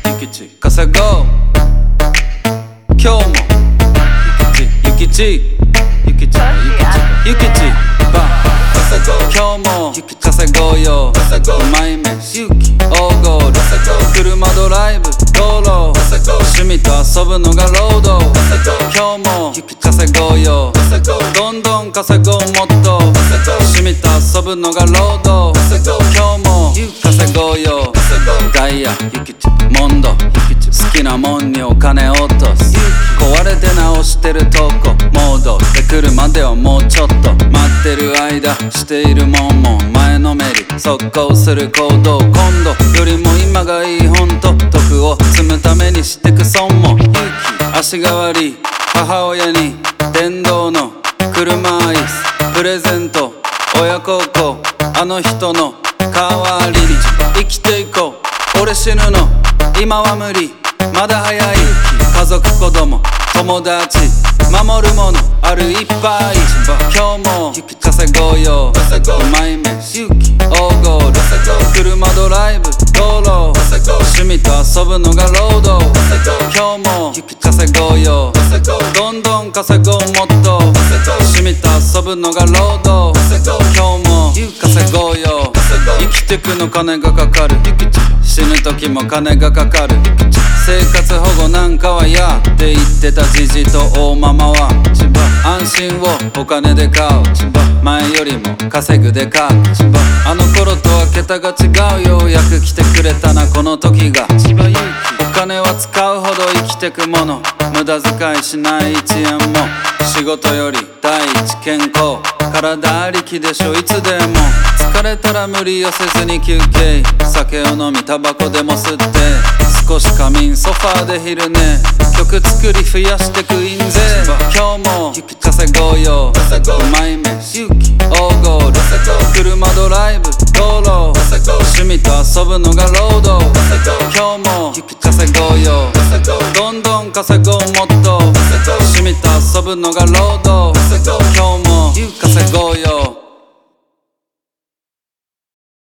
ゆきち稼ごう今日もゆきちゆきちゆきち今日も稼ごうようまい飯大ゴール車ドライブ道路趣味と遊ぶのが労働今日も稼ごうよどんどん稼ごうもっと趣味と遊ぶのが労働今日も稼ごうよダイヤモンド好きなもんにお金落とす壊れて直してるとこモードで来るまではもうちょっと待ってる間しているもんも前のめり速攻する行動今度よりも今がいいほんと徳を積むためにしてく損も足代わり母親に電動の車椅子プレゼント親孝行あの人の代わりに生きていこう俺死ぬの今は無理まだ早い家族子供友達守るものあるいっぱい今日も稼ごうようまい飯大ゴール車ドライブ道路趣味と遊ぶのが労働今日も稼ごうよどんどん稼ごうもっと趣味と遊ぶのが労働今日も稼ごうよ生きてくの金がかかる死ぬ時も金がかかる生活保護なんかはやって言ってたじじと大ママは安心をお金で買う前よりも稼ぐでかあの頃とは桁が違うようやく来てくれたなこの時がお金は使うほど生きてくもの無駄遣いしない1円も仕事より第一健康体ありきでしょいつでも疲れたら無理をせずに休憩酒を飲みタバコでも吸って少し仮眠ソファーで昼寝曲作り増やしてく印税今日も稼ごうようまい飯大ゴール車ドライブ道路趣味と遊ぶのが労働今日も稼ごうよどんどん稼ごうもっと趣味と遊ぶのが労働今日も稼ごうよ